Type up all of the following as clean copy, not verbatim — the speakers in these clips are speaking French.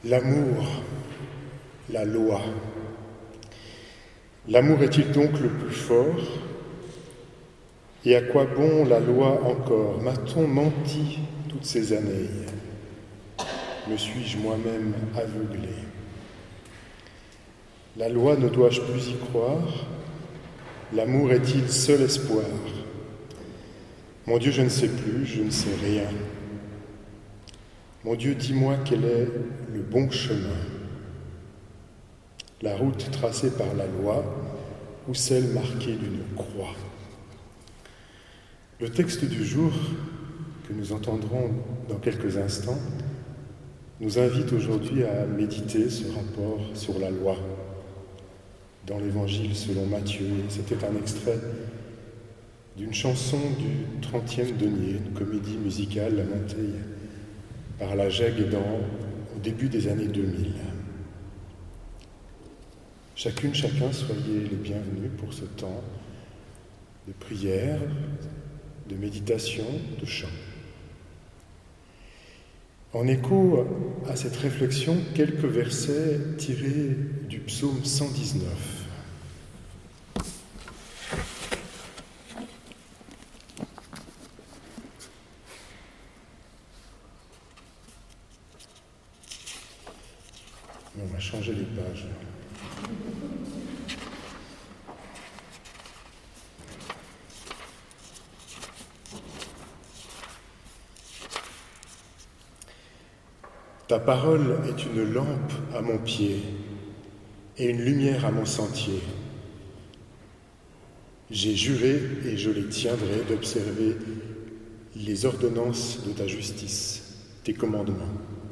L'amour, la loi. L'amour est-il donc le plus fort? Et à quoi bon la loi encore? M'a-t-on menti toutes ces années? Me suis-je moi-même aveuglé? La loi, ne dois-je plus y croire? L'amour est-il seul espoir? Mon Dieu, je ne sais plus, je ne sais rien. Mon Dieu, dis-moi quel est le bon chemin, la route tracée par la loi ou celle marquée d'une croix. Le texte du jour, que nous entendrons dans quelques instants, nous invite aujourd'hui à méditer ce rapport sur la loi dans l'Évangile selon Matthieu. C'était un extrait d'une chanson du 30e denier, une comédie musicale montée par la Gègue au début des années 2000. Chacune, chacun, soyez les bienvenus pour ce temps de prière, de méditation, de chant. En écho à cette réflexion, quelques versets tirés du psaume 119. On va changer les pages. Ta parole est une lampe à mon pied et une lumière à mon sentier. J'ai juré et je les tiendrai d'observer les ordonnances de ta justice, tes commandements.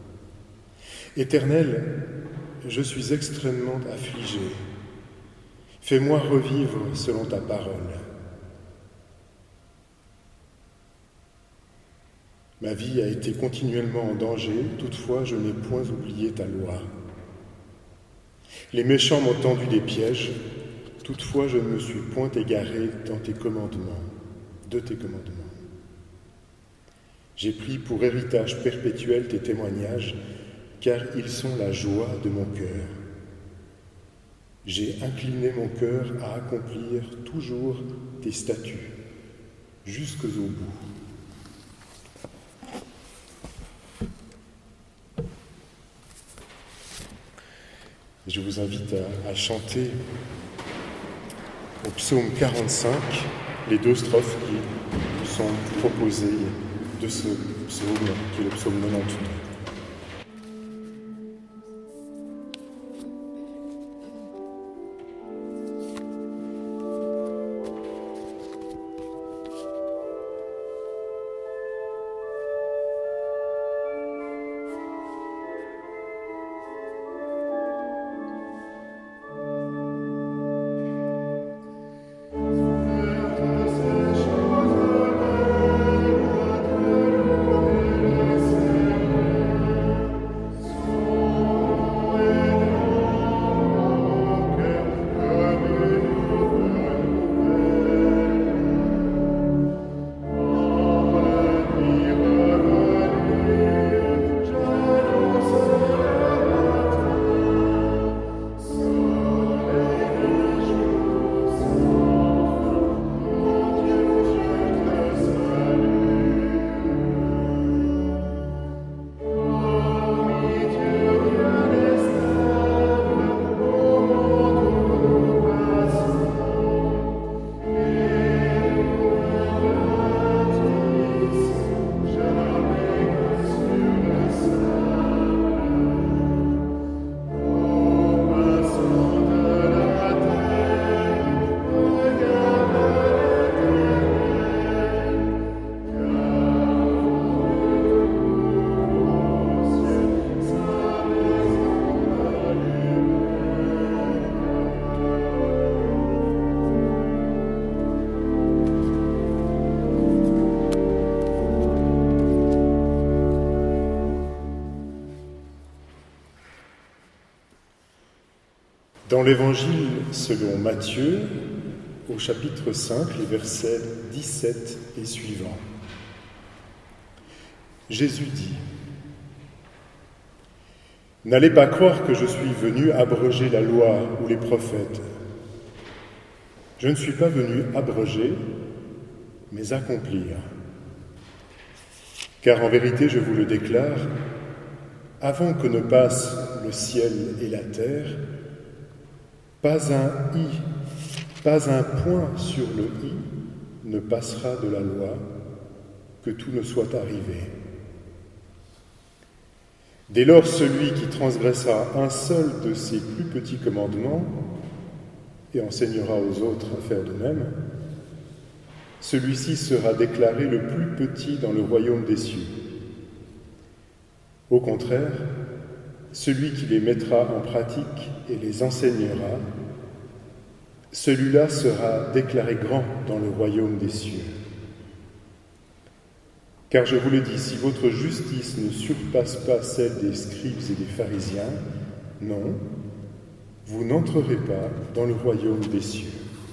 Éternel, je suis extrêmement affligé. Fais-moi revivre selon ta parole. Ma vie a été continuellement en danger, toutefois je n'ai point oublié ta loi. Les méchants m'ont tendu des pièges, toutefois je ne me suis point égaré dans tes commandements, de tes commandements. J'ai pris pour héritage perpétuel tes témoignages, car ils sont la joie de mon cœur. J'ai incliné mon cœur à accomplir toujours tes statuts, jusqu'au bout. Je vous invite à chanter au psaume 45 les deux strophes qui nous sont proposées de ce psaume, qui est le psaume 92. Dans l'Évangile selon Matthieu, au chapitre 5, les versets 17 et suivants, Jésus dit : N'allez pas croire que je suis venu abroger la loi ou les prophètes. Je ne suis pas venu abroger, mais accomplir. Car en vérité, je vous le déclare, avant que ne passent le ciel et la terre, pas un i, pas un point sur le i ne passera de la loi, que tout ne soit arrivé. Dès lors, celui qui transgressera un seul de ces plus petits commandements et enseignera aux autres à faire de même, celui-ci sera déclaré le plus petit dans le royaume des cieux. Au contraire, celui qui les mettra en pratique et les enseignera, celui-là sera déclaré grand dans le royaume des cieux. Car je vous le dis, si votre justice ne surpasse pas celle des scribes et des pharisiens, non, vous n'entrerez pas dans le royaume des cieux.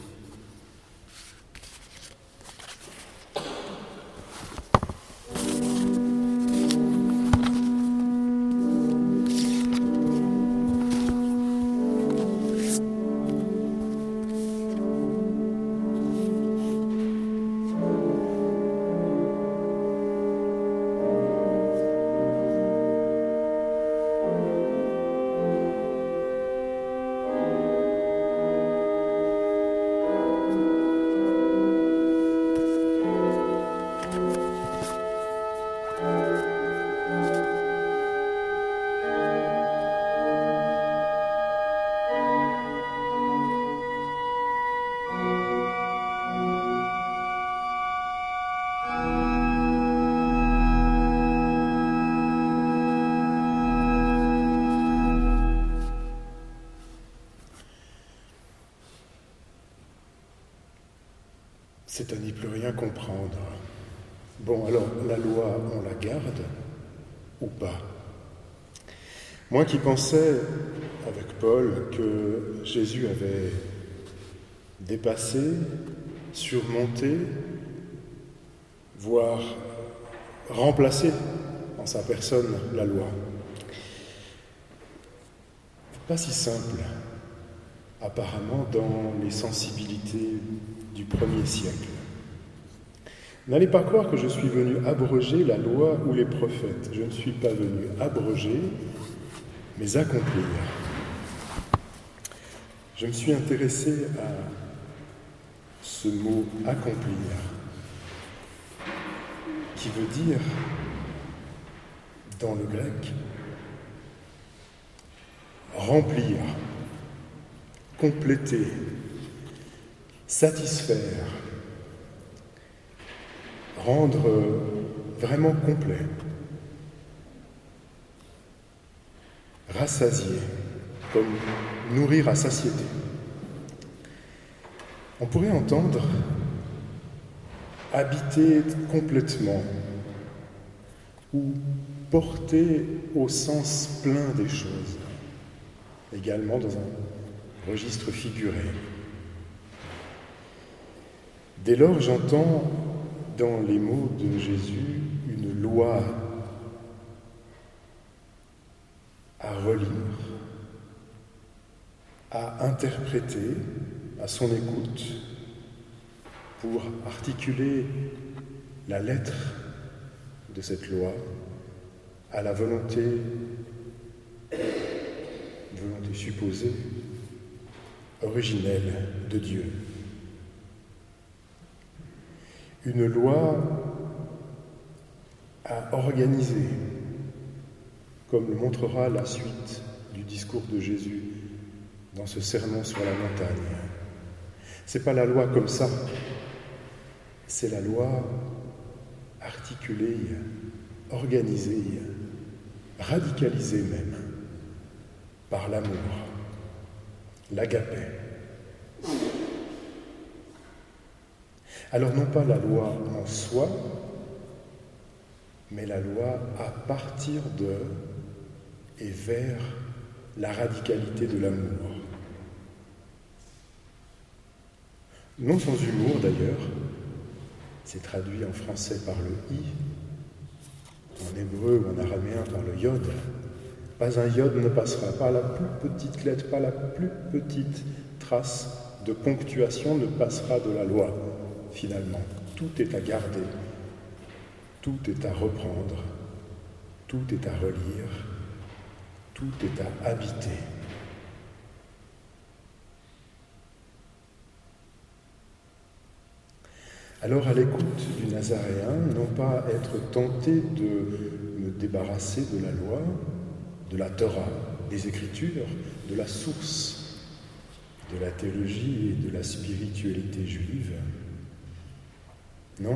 C'est à n'y plus rien comprendre. Bon, alors, la loi, on la garde ou pas? Moi qui pensais, avec Paul, que Jésus avait dépassé, surmonté, voire remplacé en sa personne la loi. Pas si simple, apparemment, dans les sensibilités du 1er siècle. N'allez pas croire que je suis venu abroger la loi ou les prophètes. Je ne suis pas venu abroger, mais accomplir. Je me suis intéressé à ce mot « accomplir », qui veut dire, dans le grec, remplir, compléter, satisfaire, rendre vraiment complet, rassasier, comme nourrir à satiété. On pourrait entendre habiter complètement ou porter au sens plein des choses, également dans un registre figuré. Dès lors, j'entends dans les mots de Jésus une loi à relire, à interpréter à son écoute pour articuler la lettre de cette loi à la volonté supposée, originelle de Dieu. Une loi à organiser, comme le montrera la suite du discours de Jésus dans ce sermon sur la montagne. C'est pas la loi comme ça, c'est la loi articulée, organisée, radicalisée même, par l'amour, l'agapé. Alors non pas la loi en soi, mais la loi à partir de et vers la radicalité de l'amour. Non sans humour d'ailleurs, c'est traduit en français par le « i », en hébreu ou en araméen par le « yod », Pas un iode ne passera, pas la plus petite lettre, pas la plus petite trace de ponctuation ne passera de la loi, finalement. Tout est à garder, tout est à reprendre, tout est à relire, tout est à habiter. Alors, à l'écoute du Nazaréen, non pas être tenté de me débarrasser de la loi, de la Torah, des Écritures, de la source de la théologie et de la spiritualité juive. Non.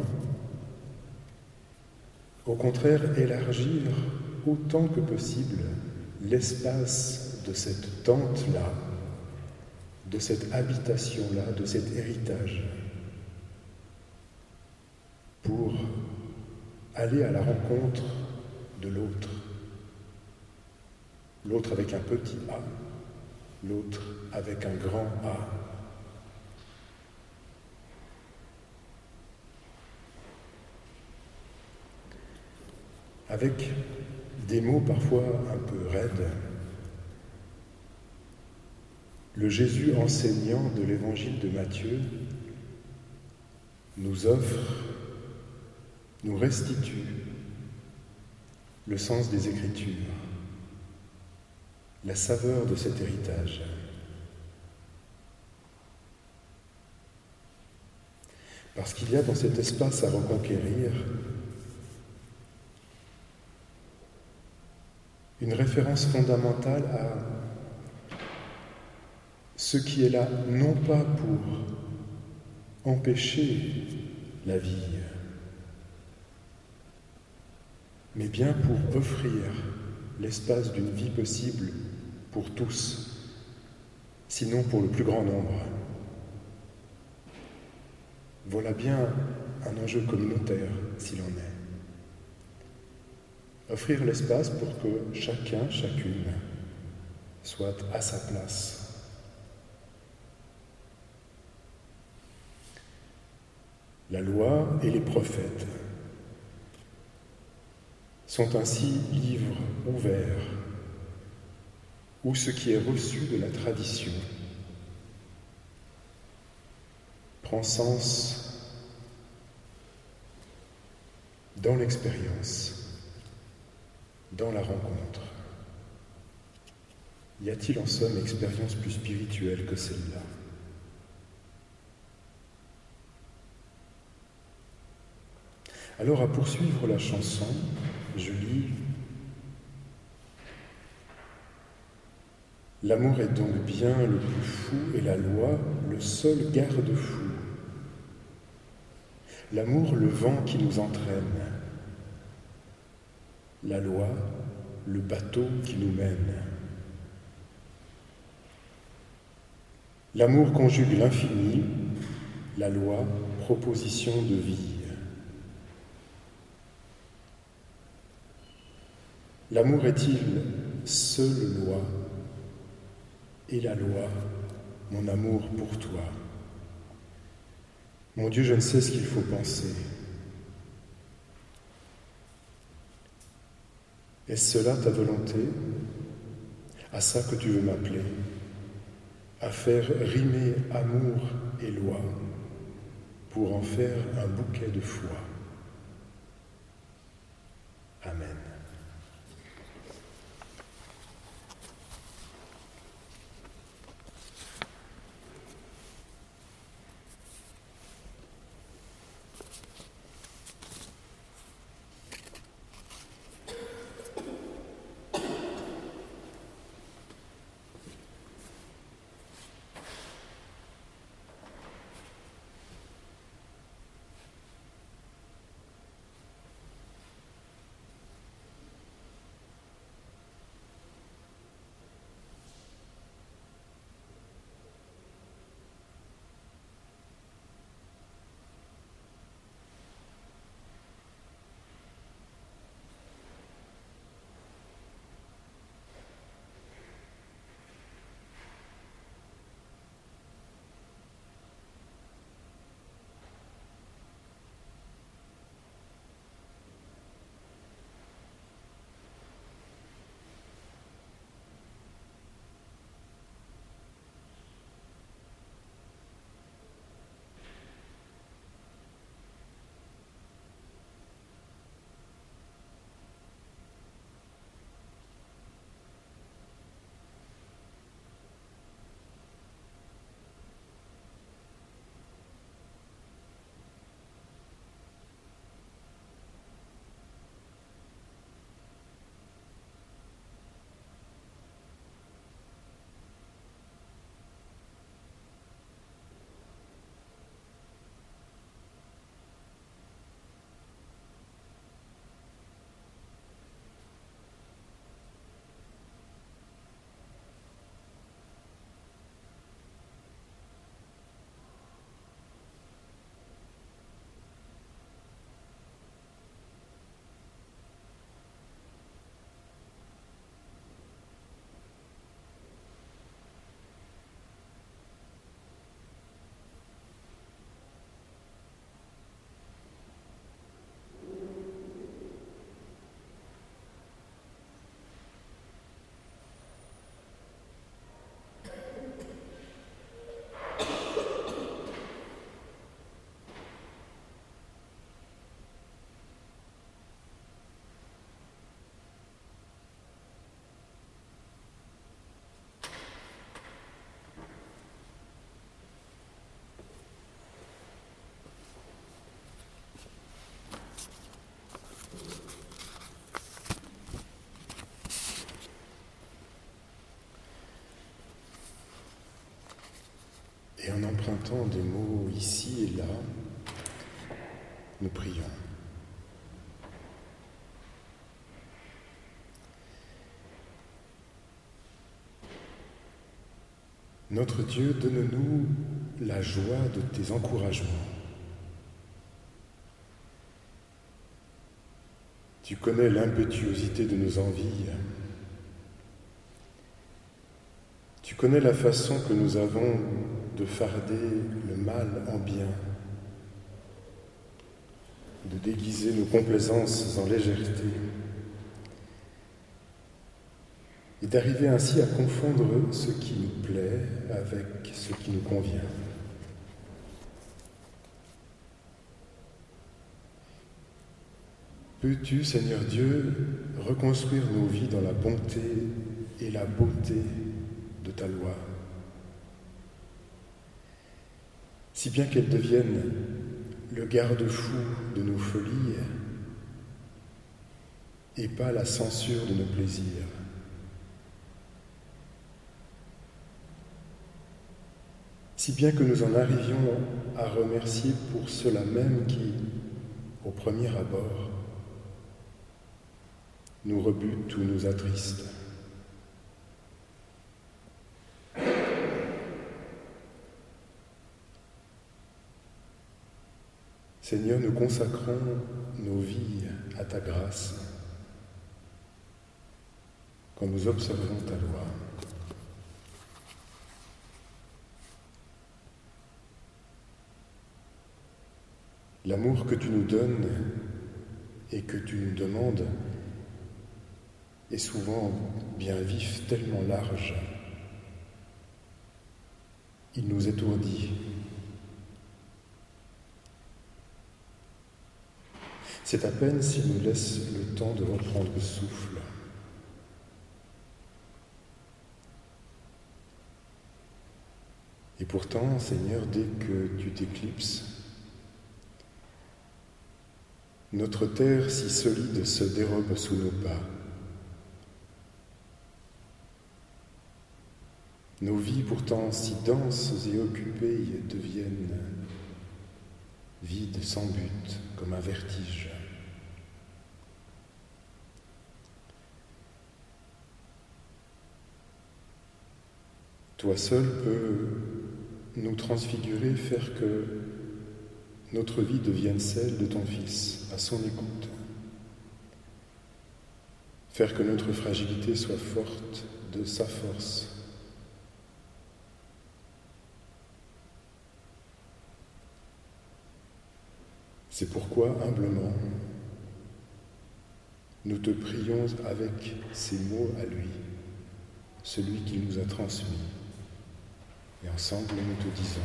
Au contraire, élargir autant que possible l'espace de cette tente-là, de cette habitation-là, de cet héritage, pour aller à la rencontre de l'autre. L'autre avec un petit A, l'autre avec un grand A. Avec des mots parfois un peu raides, le Jésus enseignant de l'évangile de Matthieu nous offre, nous restitue le sens des Écritures, la saveur de cet héritage. Parce qu'il y a dans cet espace à reconquérir une référence fondamentale à ce qui est là, non pas pour empêcher la vie, mais bien pour offrir l'espace d'une vie possible pour tous, sinon pour le plus grand nombre. Voilà bien un enjeu communautaire, s'il en est. Offrir l'espace pour que chacun, chacune, soit à sa place. La loi et les prophètes sont ainsi livres ouverts où ce qui est reçu de la tradition prend sens dans l'expérience, dans la rencontre. Y a-t-il en somme expérience plus spirituelle que celle-là ? Alors, à poursuivre la chanson, je lis « L'amour est donc bien le plus fou et la loi le seul garde-fou. L'amour, le vent qui nous entraîne. La loi, le bateau qui nous mène. L'amour conjugue l'infini, la loi, proposition de vie. L'amour est-il seule loi, et la loi, mon amour pour toi? Mon Dieu, je ne sais ce qu'il faut penser. Est-ce cela ta volonté? À ça que tu veux m'appeler? À faire rimer amour et loi pour en faire un bouquet de foi? Amen. Et en empruntant des mots ici et là, nous prions. Notre Dieu, donne-nous la joie de tes encouragements. Tu connais l'impétuosité de nos envies. Tu connais la façon que nous avons de farder le mal en bien, de déguiser nos complaisances en légèreté, et d'arriver ainsi à confondre ce qui nous plaît avec ce qui nous convient. Peux-tu, Seigneur Dieu, reconstruire nos vies dans la bonté et la beauté de ta loi, si bien qu'elles deviennent le garde-fou de nos folies et pas la censure de nos plaisirs. Si bien que nous en arrivions à remercier pour cela même qui, au premier abord, nous rebute ou nous attriste. Seigneur, nous consacrons nos vies à ta grâce quand nous observons ta loi. L'amour que tu nous donnes et que tu nous demandes est souvent bien vif, tellement large. Il nous étourdit. C'est à peine s'il nous laisse le temps de reprendre souffle. Et pourtant, Seigneur, dès que tu t'éclipses, notre terre si solide se dérobe sous nos pas. Nos vies pourtant si denses et occupées deviennent vides sans but, comme un vertige. Toi seul peux nous transfigurer, faire que notre vie devienne celle de ton Fils, à son écoute. Faire que notre fragilité soit forte de sa force. C'est pourquoi, humblement, nous te prions avec ces mots à lui, celui qui nous a transmis. Et ensemble, nous te disons,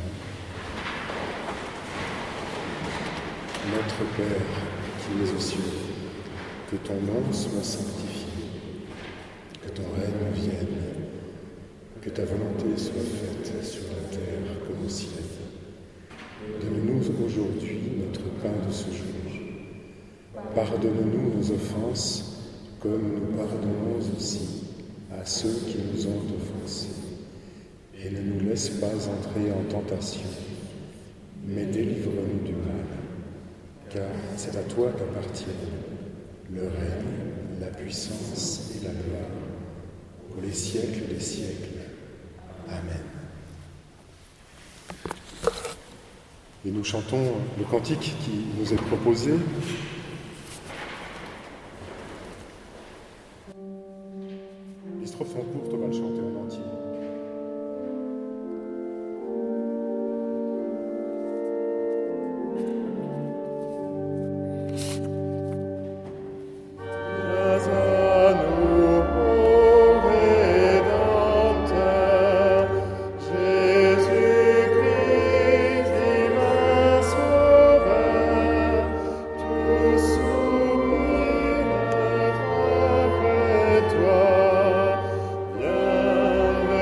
Notre Père qui es aux cieux, que ton nom soit sanctifié, que ton règne vienne, que ta volonté soit faite sur la terre comme au ciel. Donne-nous aujourd'hui notre pain de ce jour. Pardonne-nous nos offenses, comme nous pardonnons aussi à ceux qui nous ont offensés. Et ne nous laisse pas entrer en tentation, mais délivre-nous du mal. Car c'est à toi qu'appartiennent le règne, la puissance et la gloire, pour les siècles des siècles. Amen. Et nous chantons le cantique qui nous est proposé. Les strophes sont courtes, on va le chanter en entier. Toi, viens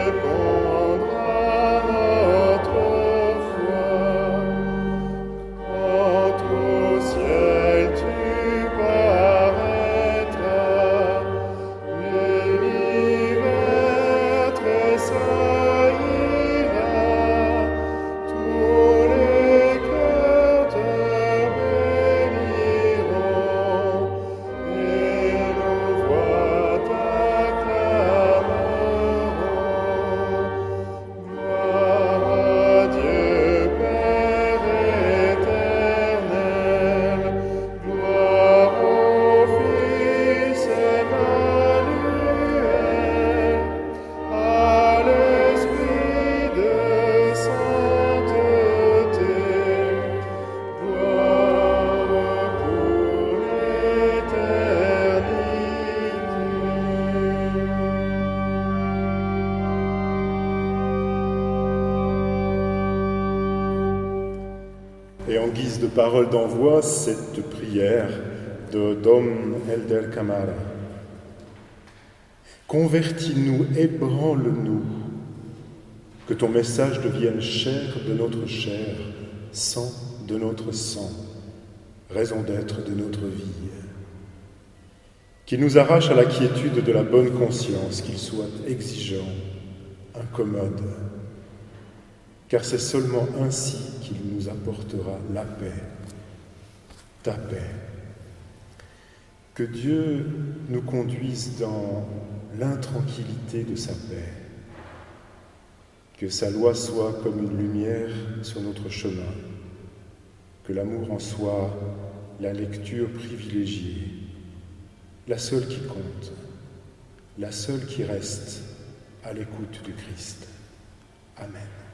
guise de parole d'envoi cette prière de Dom Helder Camara. Convertis-nous, ébranle-nous, que ton message devienne chair de notre chair, sang de notre sang, raison d'être de notre vie. Qu'il nous arrache à la quiétude de la bonne conscience, qu'il soit exigeant, incommode, car c'est seulement ainsi qu'il nous apportera la paix, ta paix. Que Dieu nous conduise dans l'intranquillité de sa paix, que sa loi soit comme une lumière sur notre chemin, que l'amour en soit la lecture privilégiée, la seule qui compte, la seule qui reste à l'écoute du Christ. Amen.